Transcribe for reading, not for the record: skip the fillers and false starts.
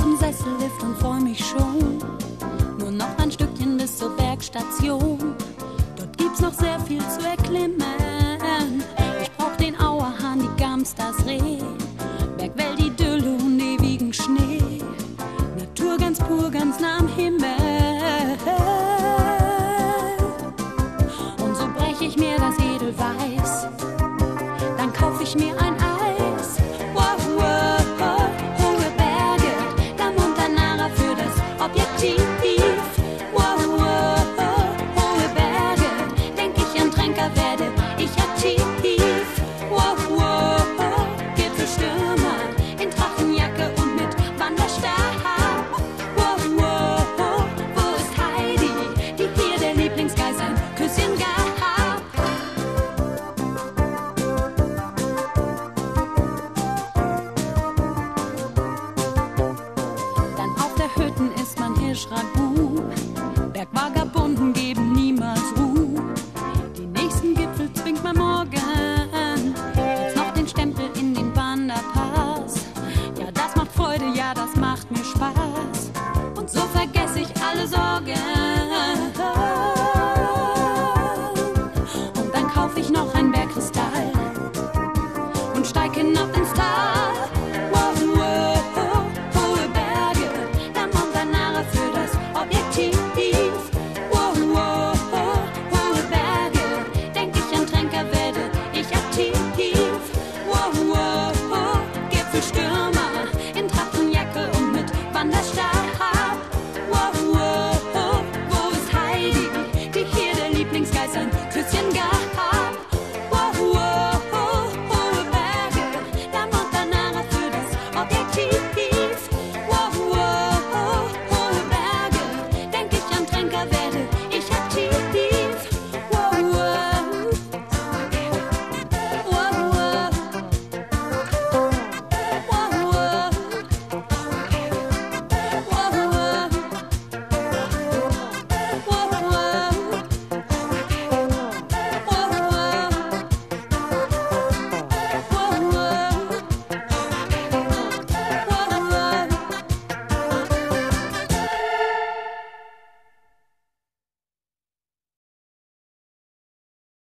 zum Sessellift und freu mich schon. Nur noch ein Stückchen bis zur Bergstation. Dort gibt's noch sehr viel zu erklimmen. Ich brauch den Auerhahn, die Gams, das Reh, Bergwelt, die Dülle und ewigen Schnee. Natur ganz pur, ganz nah am Himmel. Und so brech ich mir das Edelweiß, dann kauf ich mir ein Eis. Wow, wow, wow. Hohe Berge, der Montanara für das Objektiv. Wow, wow, wow. Hohe Berge, denk ich an Tränker, werde ich aktiv. Wow, wow, wow. Gipfelstürmer in Drachenjacke und mit Wanderstab. Wow, wow, wow. Wo ist Heidi, die hier der Lieblingsgeist ein Küsschen gab? Hirschragout. Bergvagabunden geben niemals Ruhe. Die nächsten Gipfel zwingt man morgen. Jetzt noch den Stempel in den Wanderpass. Ja, das macht Freude, ja, das macht mir Spaß. Und so vergesse ich alle Sorgen.